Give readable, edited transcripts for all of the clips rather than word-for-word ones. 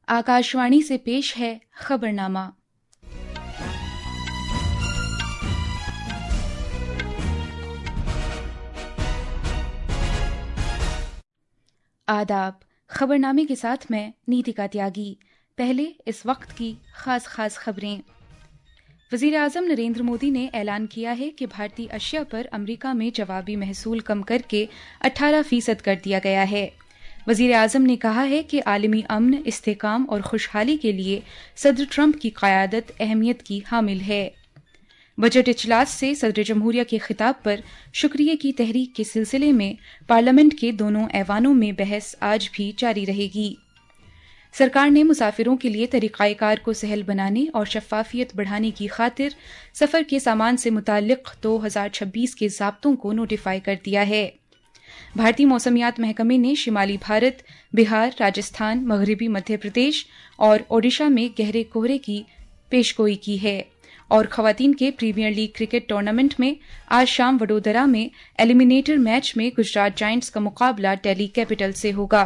आकाशवाणी से पेश है खबरनामा। आदाब। खबरनामे के साथ मैं नीतिका त्यागी। पहले इस वक्त की खास खबरें। वज़ीर आज़म नरेंद्र मोदी ने ऐलान किया है कि भारतीय अशिया पर अमेरिका में जवाबी महसूल कम करके 18% कर दिया गया है। वज़ीर आज़म ने कहा है कि आलमी अमन, इस्तेहकाम और खुशहाली के लिए सदर ट्रंप की क़यादत अहमियत की हामिल है। बजट इजलास से सदर जमहूरिया के खिताब पर शुक्रिया की तहरीक के सिलसिले में पार्लियामेंट के दोनों ऐवानों में बहस आज भी जारी रहेगी। सरकार ने मुसाफिरों के लिए तरीक़ाकार को सहल बनाने और शफ़ाफ़ियत बढ़ाने की खातिर सफ़र के सामान से मुताल्लिक़ 2026 के ज़ाब्तों को नोटिफाई कर दिया है। भारतीय मौसमियात महकमे ने शिमाली भारत, बिहार, राजस्थान, मगरबी मध्य प्रदेश और ओडिशा में गहरे कोहरे की पेशगोई की है। और ख़वातीन के प्रीमियर लीग क्रिकेट टूर्नामेंट में आज शाम वडोदरा में एलिमिनेटर मैच में गुजरात जायंट्स का मुकाबला दिल्ली कैपिटल से होगा।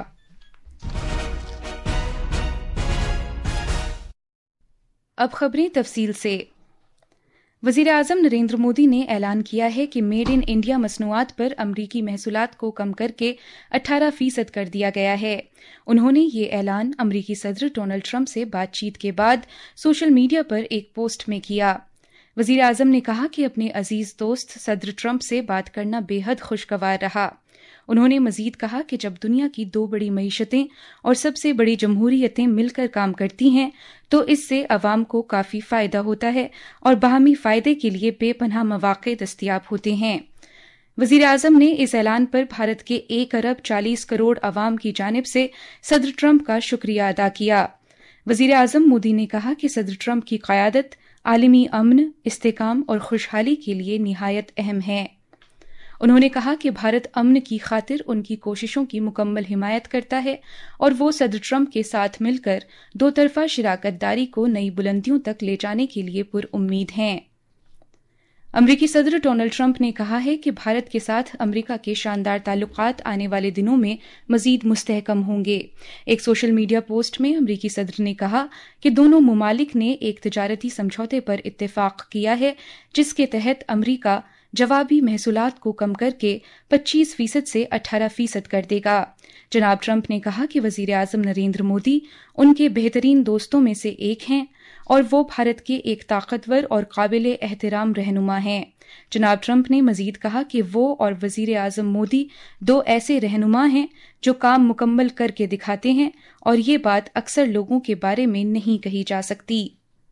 अब खबरें तफसील से। वज़ीर आज़म नरेंद्र मोदी ने ऐलान किया है कि मेड इन इंडिया मसनूआत पर अमरीकी महसूलात को कम करके 18% कर दिया गया है। उन्होंने ये ऐलान अमरीकी सदर डोनाल्ड ट्रंप से बातचीत के बाद सोशल मीडिया पर एक पोस्ट में किया। वज़ीर आज़म ने कहा कि अपने अजीज़ दोस्त सदर ट्रंप से बात करना बेहद खुशगवार रहा। उन्होंने मज़ीद कहा कि जब दुनिया की दो बड़ी मईशतें और सबसे बड़ी जमहूरियतें मिलकर काम करती हैं तो इससे अवाम को काफ़ी फ़ायदा होता है और बाहमी फ़ायदे के लिए बेपनाह मौक़े दस्तयाब होते हैं। वज़ीर आज़म ने इस ऐलान पर भारत के 1 अरब 40 करोड़ अवाम की जानिब से सदर ट्रंप का शुक्रिया अदा किया। वज़ीर आज़म मोदी ने कहा कि सदर ट्रंप की क़यादत आलमी अमन, इस्तेहकाम और खुशहाली के लिए निहायत अहम है। उन्होंने कहा कि भारत अमन की खातिर उनकी कोशिशों की मुकम्मल हिमायत करता है और वो सदर ट्रंप के साथ मिलकर दो तरफा शराकतदारी को नई बुलंदियों तक ले जाने के लिए पुरउम्मीद हैं। अमरीकी सदर डोनाल्ड ट्रंप ने कहा है कि भारत के साथ अमरीका के शानदार ताल्लुकात आने वाले दिनों में मजीद मुस्तहकम होंगे। एक सोशल मीडिया पोस्ट में अमरीकी सदर ने कहा कि दोनों मुमालिक ने एक तजारती समझौते पर इत्तेफाक किया है जिसके तहत अमरीका जवाबी महसूलात को कम करके 25% से 18% कर देगा। जनाब ट्रंप ने कहा कि वज़ीर आज़म नरेंद्र मोदी उनके बेहतरीन दोस्तों में से एक हैं और वो भारत के एक ताकतवर और काबिल एहतराम रहनुमा हैं। जनाब ट्रंप ने मजीद कहा कि वो और वज़ीर आज़म मोदी दो ऐसे रहनुमा हैं जो काम मुकम्मल करके दिखाते हैं और ये बात अक्सर लोगों के बारे में नहीं कही जा सकती।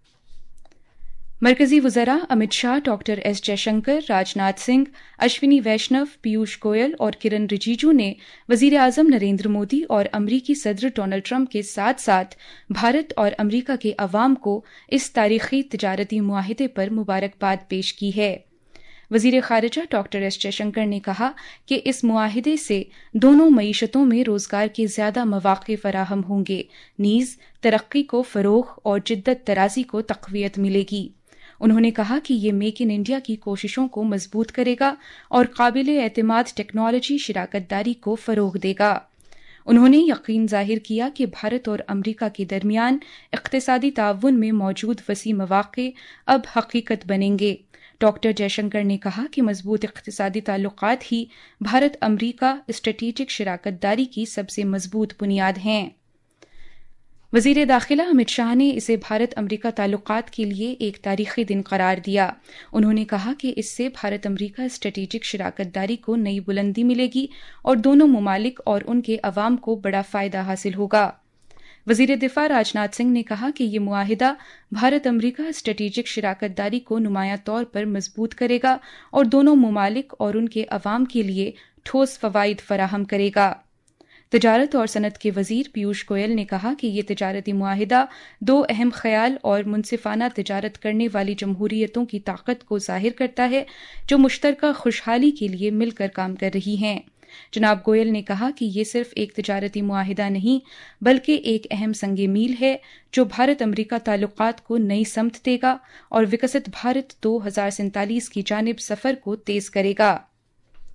मरकजी वज़रा अमित शाह, डॉक्टर एस जयशंकर, राजनाथ सिंह, अश्विनी वैष्णव, पीयूष गोयल और किरण रिजिजू ने वज़ीर आज़म नरेंद्र मोदी और अमरीकी सदर डोनाल्ड ट्रंप के साथ साथ भारत और अमरीका के अवाम को इस तारीख़ी तजारती मुआहिदे पर मुबारकबाद पेश की है। वज़ीर ख़ारिजा डॉक्टर एस जयशंकर ने कहा कि इस मुआहिदे से दोनों मईशतों में रोज़गार के ज़्यादा मौक़े फ़राहम होंगे, नीज़ तरक्की को फ़रोग़ और जिद्दत तराज़ी को तक़वियत मिलेगी। उन्होंने कहा कि ये मेक इन इंडिया की कोशिशों को मजबूत करेगा और काबिल एतमाद टेक्नोलॉजी शराकतदारी को फ़रोग़ देगा। उन्होंने यकीन ज़ाहिर किया कि भारत और अमरीका के दरमियान इक़्तिसादी ताउन में मौजूद वसी मौक़े अब हकीकत बनेंगे। डॉक्टर जयशंकर ने कहा कि मजबूत इक़्तिसादी ताल्लुक़ात ही भारत अमरीका स्ट्रेटेजिक शराकतदारी की सबसे मजबूत बुनियाद हैं। वज़ीर दाखिला अमित शाह ने इसे भारत अमरीका ताल्लुकात के लिए एक तारीख़ी दिन करार दिया। उन्होंने कहा कि इससे भारत अमरीका स्ट्रेटेजिक शराकतदारी को नई बुलंदी मिलेगी और दोनों मुमालिक और उनके अवाम को बड़ा फ़ायदा हासिल होगा। वज़ीर दिफ़ा राजनाथ सिंह ने कहा कि ये मुआहिदा भारत अमरीका स्ट्रेटेजिक शराकतदारी को नुमायां तौर पर मजबूत करेगा और दोनों मुमालिक और उनके अवाम के लिए ठोस फ़वाइद फ़राहम करेगा। तजारत और सनत के वज़ीर पीयूष गोयल ने कहा कि ये तजारती मुआहिदा दो अहम ख्याल और मुनसिफाना तजारत करने वाली जमहूरियतों की ताकत को ज़ाहिर करता है जो मुश्तरका खुशहाली के लिए मिलकर काम कर रही हैं। जनाब गोयल ने कहा कि ये सिर्फ एक तजारती मुआहिदा नहीं बल्कि एक अहम संगे मील है जो भारत अमरीका ताल्लुकात को नई समत देगा और विकसित भारत 2047 की जानिब सफ़र को तेज़ करेगा।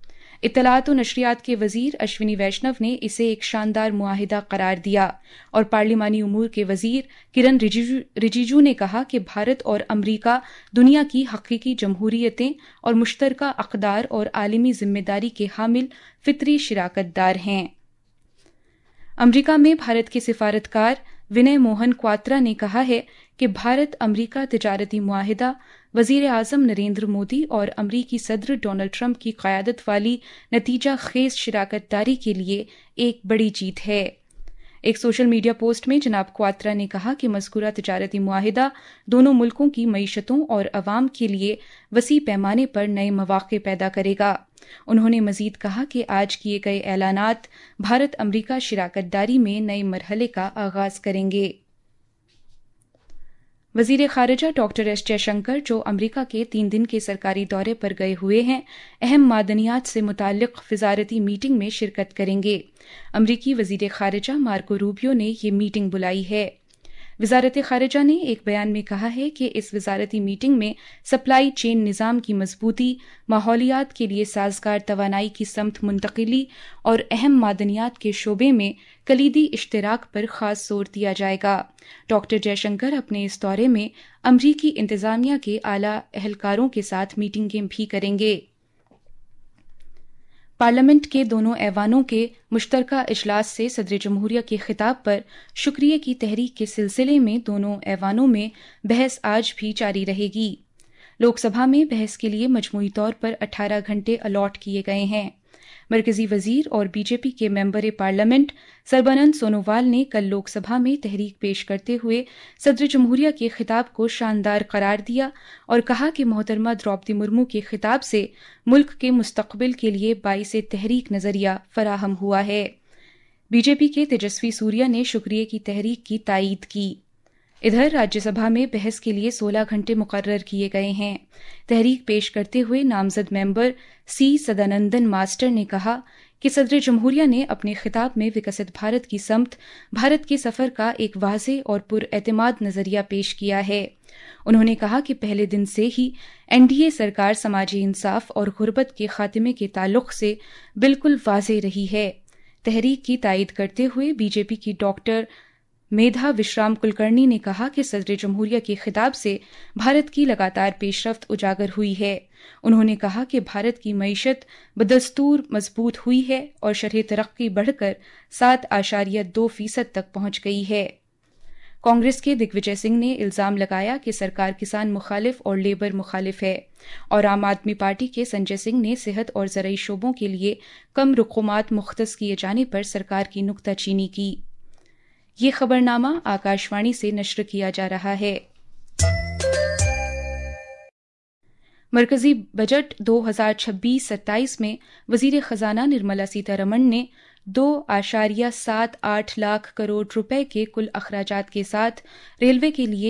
اطلاعات و نشریات کے وزیر اشونی ویشنو نے اسے ایک شاندار معاہدہ قرار دیا اور پارلیمانی امور کے وزیر کرن رجیجو نے کہا کہ بھارت اور امریکہ دنیا کی حقیقی جمہوریتیں اور مشترکہ اقدار اور عالمی ذمہ داری کے حامل فطری شراکت دار ہیں۔ امریکہ میں بھارت کے سفارتکار ونے موہن کواترا نے کہا ہے کہ بھارت امریکہ تجارتی معاہدہ وزیر اعظم نریندر مودی اور امریکی صدر ڈونلڈ ٹرمپ کی قیادت والی نتیجہ خیز شراکت داری کے لیے ایک بڑی جیت ہے۔ ایک سوشل میڈیا پوسٹ میں جناب کواترا نے کہا کہ مذکورہ تجارتی معاہدہ دونوں ملکوں کی معیشتوں اور عوام کے لیے وسیع پیمانے پر نئے مواقع پیدا کرے گا۔ انہوں نے مزید کہا کہ آج کیے گئے اعلانات بھارت امریکہ شراکت داری میں نئے مرحلے کا آغاز کریں گے۔ وزیر خارجہ ڈاکٹر ایس جے شنکر، جو امریکہ کے 3 دن کے سرکاری دورے پر گئے ہوئے ہیں، اہم معدنیات سے متعلق وزارتی میٹنگ میں شرکت کریں گے۔ امریکی وزیر خارجہ مارکو روبیو نے یہ میٹنگ بلائی ہے۔ وزارت خارجہ نے ایک بیان میں کہا ہے کہ اس وزارتی میٹنگ میں سپلائی چین نظام کی مضبوطی، ماحولیات کے لیے سازگار توانائی کی سمت منتقلی اور اہم معدنیات کے شعبے میں کلیدی اشتراک پر خاص زور دیا جائے گا۔ ڈاکٹر جے شنکر اپنے اس دورے میں امریکی انتظامیہ کے اعلیٰ اہلکاروں کے ساتھ میٹنگیں بھی کریں گے۔ پارلیمنٹ کے دونوں ایوانوں کے مشترکہ اجلاس سے صدر جمہوریہ کے خطاب پر شکریہ کی تحریک کے سلسلے میں دونوں ایوانوں میں بحث آج بھی جاری رہے گی۔ لوک سبھا میں بحث کے لیے مجموعی طور پر 18 گھنٹے الاٹ کیے گئے ہیں۔ مرکزی وزیر اور بی جے پی کے ممبر پارلیمنٹ سربانند سونووال نے کل لوک سبھا میں تحریک پیش کرتے ہوئے صدر جمہوریہ کے خطاب کو شاندار قرار دیا اور کہا کہ محترمہ دروپدی مرمو کے خطاب سے ملک کے مستقبل کے لیے باعث تحریک نظریہ فراہم ہوا ہے۔ بی جے پی کے تیجسوی سوریا نے شکریہ کی تحریک کی تائید کی۔ ادھر راجیہ سبھا میں بحث کے لیے 16 گھنٹے مقرر کیے گئے ہیں۔ تحریک پیش کرتے ہوئے نامزد ممبر سی سدانندن ماسٹر نے کہا کہ صدر جمہوریہ نے اپنے خطاب میں وکست بھارت کی سمت بھارت کے سفر کا ایک واضح اور پراعتماد نظریہ پیش کیا ہے۔ انہوں نے کہا کہ پہلے دن سے ہی این ڈی اے سرکار سماجی انصاف اور غربت کے خاتمے کے تعلق سے بالکل واضح رہی ہے۔ تحریک کی تائید کرتے ہوئے بی جے پی کی ڈاکٹر میدھا وشرام کلکرنی نے کہا کہ صدر جمہوریہ کے خطاب سے بھارت کی لگاتار پیش رفت اجاگر ہوئی ہے۔ انہوں نے کہا کہ بھارت کی معیشت بدستور مضبوط ہوئی ہے اور شرح ترقی بڑھ کر 7.2% تک پہنچ گئی ہے۔ کانگریس کے دگ وجے سنگھ نے الزام لگایا کہ سرکار کسان مخالف اور لیبر مخالف ہے، اور عام آدمی پارٹی کے سنجے سنگھ نے صحت اور زرعی شعبوں کے لیے کم رقومات مختص کیے جانے پر سرکار کی نکتہ چینی کی۔ یہ خبرنامہ آکاشوانی سے نشر کیا جا رہا ہے۔ مرکزی بجٹ 2026-27 میں وزیر خزانہ نرملا سیتا رمن نے 2.78 لاکھ کروڑ روپے کے کل اخراجات کے ساتھ ریلوے کے لیے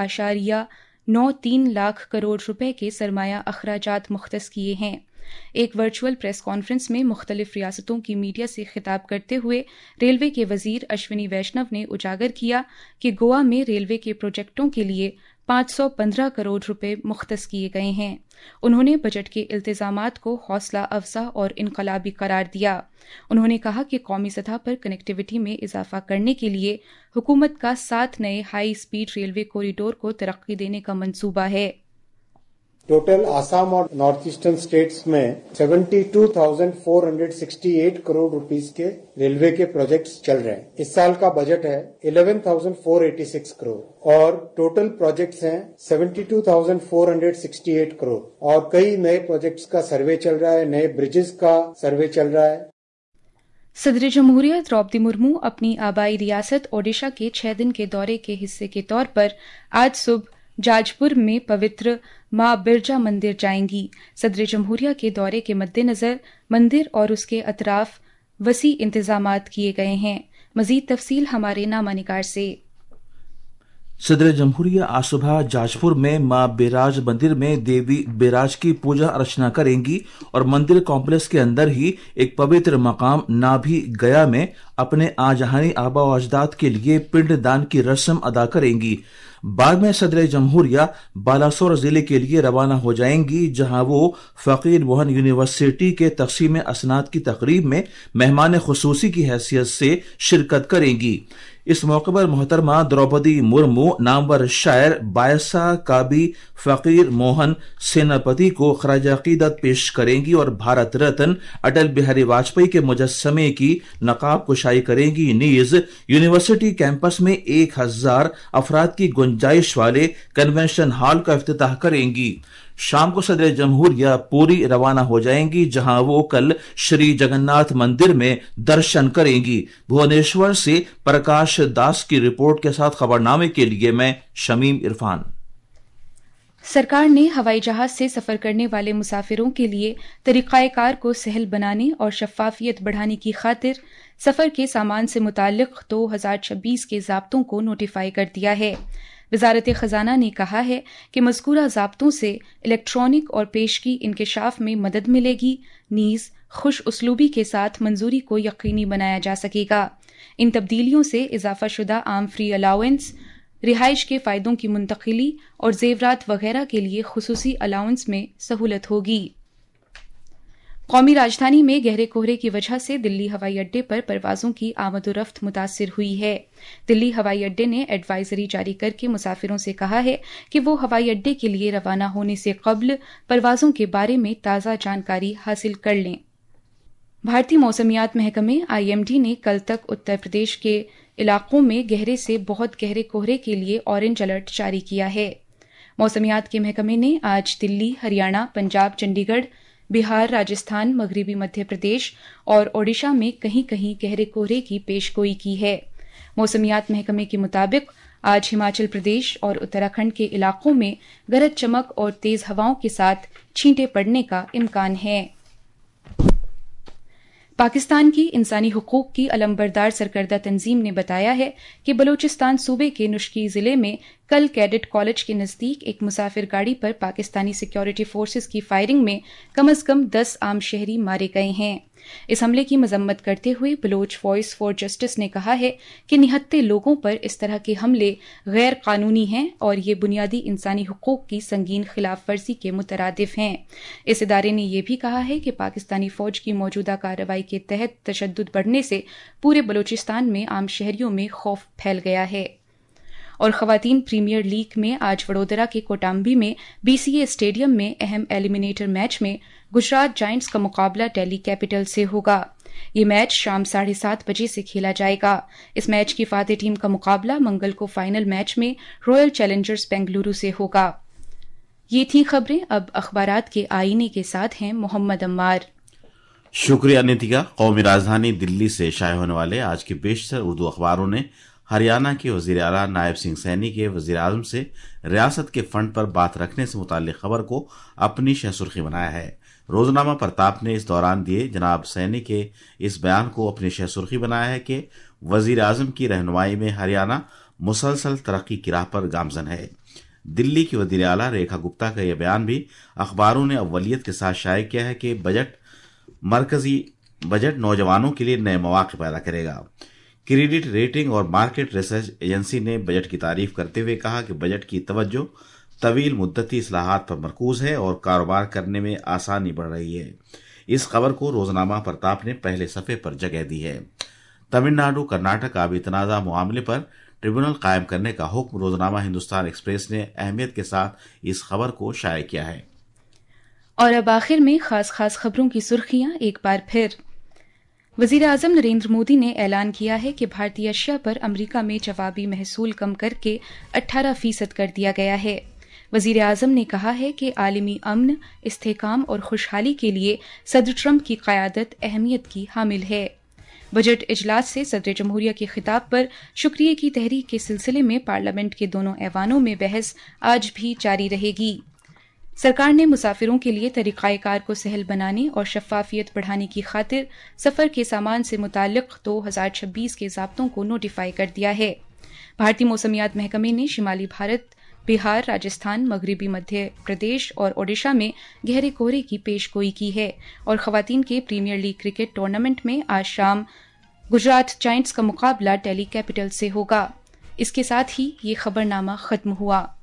2.93 لاکھ کروڑ روپے کے سرمایہ اخراجات مختص کیے ہیں۔ ایک ورچوئل پریس کانفرنس میں مختلف ریاستوں کی میڈیا سے خطاب کرتے ہوئے ریلوے کے وزیر اشونی ویشنو نے اجاگر کیا کہ گوا میں ریلوے کے پروجیکٹوں کے لیے 515 کروڑ روپے مختص کیے گئے ہیں۔ انہوں نے بجٹ کے التزامات کو حوصلہ افزا اور انقلابی قرار دیا۔ انہوں نے کہا کہ قومی سطح پر کنیکٹیویٹی میں اضافہ کرنے کے لیے حکومت کا 7 نئے ہائی اسپیڈ ریلوے کوریڈور کو ترقی دینے کا منصوبہ ہے۔ ٹوٹل آسام اور نارتھ ایسٹرن اسٹیٹس میں 72,468 کروڑ روپیز کے ریلوے کے پروجیکٹس چل رہے ہیں۔ اس سال کا بجٹ ہے 11,486 کروڑ اور ٹوٹل پروجیکٹس ہیں 72,468 کروڑ، اور کئی نئے پروجیکٹس کا سروے چل رہا ہے، نئے برجز کا سروے چل رہا ہے۔ صدر جمہوریہ دروپدی مرمو اپنی آبائی ریاست اوڈیشہ کے 6 دن کے دورے کے حصے کے طور پر آج صبح جاج پور میں پوتر ماں برجا مندر جائیں گی۔ صدر جمہوریہ کے دورے کے مد نظر مندر اور اس کے اطراف وسیع انتظامات کیے گئے ہیں۔ مزید تفصیل ہمارے نامہ نگار سے۔ सदर जमहूरिया आज सुबह जाजपुर में मां बेराज मंदिर में देवी बेराज की पूजा अर्चना करेंगी और मंदिर कॉम्प्लेक्स के अंदर ही एक पवित्र मकाम नाभि गया में अपने आजहानी आबा व अजदाद के लिए पिंड दान की रस्म अदा करेंगी। बाद में सदर जमहूरिया बालासोर जिले के लिए रवाना हो जाएंगी, जहां वो फकीर मोहन यूनिवर्सिटी के तकसीम असनाद की तकरीब में मेहमान खुसूसी की हैसियत से शिरकत करेंगी। इस मौके पर मोहतरमा द्रौपदी मुर्मू नामवर शायर बायसा काबी फकीर मोहन सेनापति को खराज अकीदत पेश करेंगी और भारत रत्न अटल बिहारी वाजपेयी के मुजस्समे की नकाब कुशाई करेंगी। नीज यूनिवर्सिटी कैंपस में 1000 अफराद की गुंजाइश वाले कन्वेंशन हॉल का इफ्तिताह करेंगी। शाम को सदर जमहूरिया पूरी रवाना हो जाएंगी, जहां वो कल श्री जगन्नाथ मंदिर में दर्शन करेंगी। भुवनेश्वर से प्रकाश दास की रिपोर्ट के साथ खबरनामे के लिए मैं शमीम इरफान। सरकार ने हवाई जहाज से सफर करने वाले मुसाफिरों के लिए तरीकाकार को सहल बनाने और शफाफियत बढ़ाने की खातिर सफर के सामान से मुताल्लिक 2026 के ज़ाब्तों को नोटिफाई कर दिया है। वजारत खजाना ने कहा है कि मज़कूरा ज़ाब्तों से इलेक्ट्रॉनिक और पेशगी इंकशाफ में मदद मिलेगी, नीज़ खुश उसलूबी के साथ मंजूरी को यकीनी बनाया जा सकेगा। इन तब्दीलियों से इजाफा शुदा आम फ्री अलाउंस, रिहाइश के फ़ायदों की मुंतकिली और जेवरात वगैरह के लिए खुसूसी अलाउंस में सहूलत होगी। कौमी राजधानी में गहरे कोहरे की वजह से दिल्ली हवाई अड्डे पर परवाजों की आमदोरफ्त मुतासिर हुई है। दिल्ली हवाई अड्डे ने एडवाइजरी जारी करके मुसाफिरों से कहा है कि वो हवाई अड्डे के लिए रवाना होने से कबल परवाजों के बारे में ताज़ा जानकारी हासिल कर लें। भारतीय मौसमियात महकमे IMD ने कल तक उत्तर प्रदेश के इलाकों में गहरे से बहुत गहरे कोहरे के लिए ऑरेंज अलर्ट जारी किया है। मौसमियात के महकमे ने आज दिल्ली, हरियाणा, पंजाब, चंडीगढ़, बिहार, राजस्थान, मगरबी मध्य प्रदेश और ओडिशा में कहीं कहीं गहरे कोहरे की पेशगोई की है। मौसमियात महकमे के मुताबिक आज हिमाचल प्रदेश और उत्तराखंड के इलाकों में गरज चमक और तेज हवाओं के साथ छींटे पड़ने का इम्कान है। पाकिस्तान की इंसानी हुकूक की अलमबरदार सरकर्दा तंजीम ने बताया है कि बलूचिस्तान सूबे के नुश्की जिले में कल कैडेट कॉलेज के नज़दीक एक मुसाफिर गाड़ी पर पाकिस्तानी सिक्योरिटी फोर्सेस की फायरिंग में कम अज़ कम 10 आम शहरी मारे गए हैं। इस हमले की मजम्मत करते हुए बलोच वॉइस फॉर जस्टिस ने कहा है कि निहत्ते लोगों पर इस तरह के हमले गैर कानूनी हैं और ये बुनियादी इंसानी हुकूक की संगीन खिलाफ वर्जी के मुतरादिफ हैं। इस इदारे ने यह भी कहा है कि पाकिस्तानी फौज की मौजूदा कार्रवाई के तहत तशद्दुद बढ़ने से पूरे बलूचिस्तान में आम शहरियों में खौफ फैल गया है। और खवातीन प्रीमियर लीग में आज वडोदरा के कोटाम्बी में BCA स्टेडियम में अहम एलिमिनेटर मैच में गुजरात जायंट्स का मुकाबला दिल्ली कैपिटल से होगा। ये मैच शाम 7:30 बजे से खेला जाएगा। इस मैच की फातेह टीम का मुकाबला मंगल को फाइनल मैच में रॉयल चैलेंजर्स बेंगलुरु से होगा। ये थी खबरें। अब अखबारात के आईने के साथ हैं मोहम्मद अम्मार। शुक्रिया नितिका। कौमी राजधानी दिल्ली से शाये होने वाले आज के बेशतर उर्दू अखबारों ने हरियाणा के वजीर आला नायब सिंह सैनी के वजीर आजम से रियासत के फंड पर बात रखने से मुताल्लिक खबर को अपनी शह सुर्खी बनाया है। रोजनामा प्रताप ने इस दौरान दिए जनाब सैनी के इस बयान को अपनी शह सुर्खी बनाया है कि वजीर आजम की रहनुमाई में हरियाणा मुसलसल तरक्की की राह पर गामजन है। दिल्ली की वजीर आला रेखा गुप्ता का यह बयान भी अखबारों ने अव्वलियत के साथ शाये किया है कि मरकजी बजट नौजवानों के लिए नए मौके पैदा करेगा। क्रेडिट रेटिंग और मार्केट रिसर्च एजेंसी ने बजट की तारीफ करते हुए कहा कि बजट की तवज्जो तवील मुद्दती इस्लाहात पर मरकूज है और कारोबार करने में आसानी बढ़ रही है। इस खबर को रोजनामा प्रताप ने पहले सफ़े पर जगह दी है। तमिलनाडु कर्नाटक आबी तनाज़ा मामले पर ट्रिब्यूनल कायम करने का हुक्म रोजनामा हिंदुस्तान एक्सप्रेस ने अहमियत के साथ इस खबर को शाये किया है। और अब आखिर में खास खबरों की सुर्खियां एक बार फिर। वजीर आजम नरेंद्र मोदी ने ऐलान किया है कि भारतीय अशिया पर अमरीका में जवाबी महसूल कम करके 18% कर दिया गया है। वजीर आजम ने कहा है कि आलमी अमन, इस्तेहकाम और खुशहाली के लिए सदर ट्रंप की क़यादत अहमियत की हामिल है। बजट इजलास से सदर जमहूरिया के खिताब पर शुक्रिया की तहरीक के सिलसिले में पार्लियामेंट के दोनों ऐवानों में बहस आज भी जारी रहेगी। सरकार ने मुसाफिरों के लिए तरीक़ाकार को सहल बनाने और शफाफियत बढ़ाने की खातिर सफ़र के सामान से मुताल्लिक़ 2026 के ज़ाब्तों को नोटिफाई कर दिया है। بھارتی موسمیات محکمے نے شمالی بھارت، بہار، راجستھان، مغربی مدھیہ پردیش اور اوڈیشہ میں گہرے کہرے کی پیش گوئی کی ہے، اور خواتین کے پریمیئر لیگ کرکٹ ٹورنامنٹ میں آج شام گجرات جائنٹس کا مقابلہ ٹیلی کیپٹل سے ہوگا۔ اس کے ساتھ ہی یہ خبرنامہ ختم ہوا۔